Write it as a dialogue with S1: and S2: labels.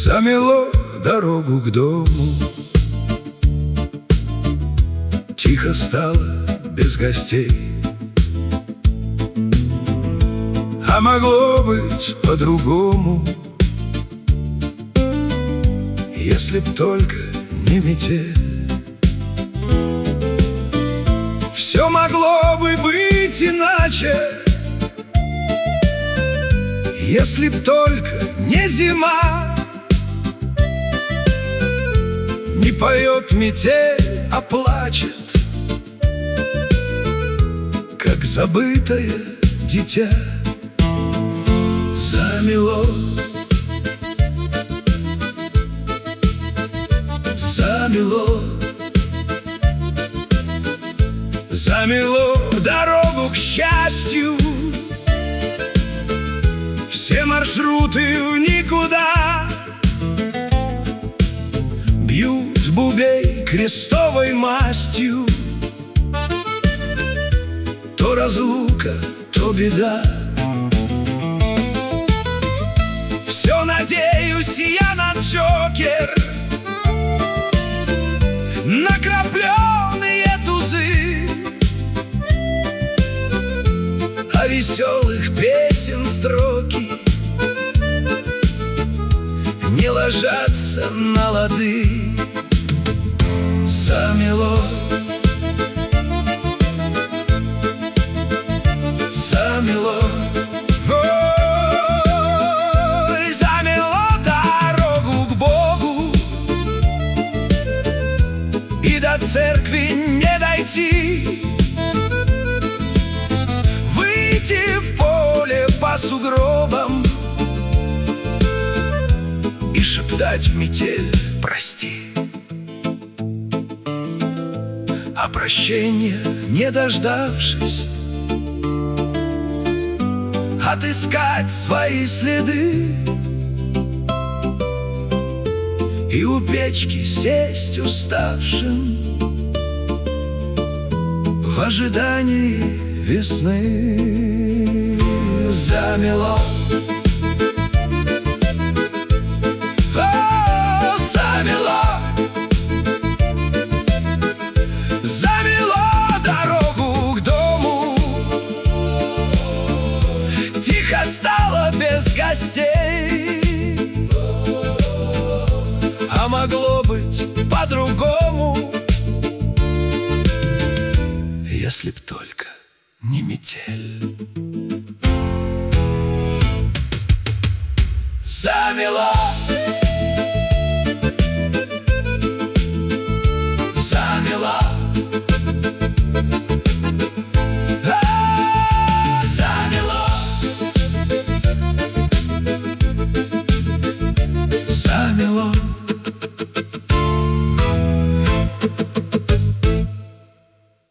S1: Замело дорогу к дому, тихо стало без гостей. А могло быть по-другому, если б только не метель. Все могло бы быть иначе, если б только не зима. Не поет метель, а плачет, как забытое дитя. Замело, замело, замело дорогу к счастью. Все маршруты в никуда, бьют бубей крестовой мастью. То разлука, то беда. Все надеюсь я на Джокер, на крапленые тузы, а веселых песен строки не ложатся на лады. Замело, замело, ой, замело дорогу к Богу, и до церкви не дойти. Выйти в поле по сугробам и шептать в метель «Прости». А прощения не дождавшись, отыскать свои следы и у печки сесть уставшим в ожидании весны. Замело, о, замело, замело дорогу к дому, тихо стало без гостей. А могло быть по-другому, если б только не метель. Замело.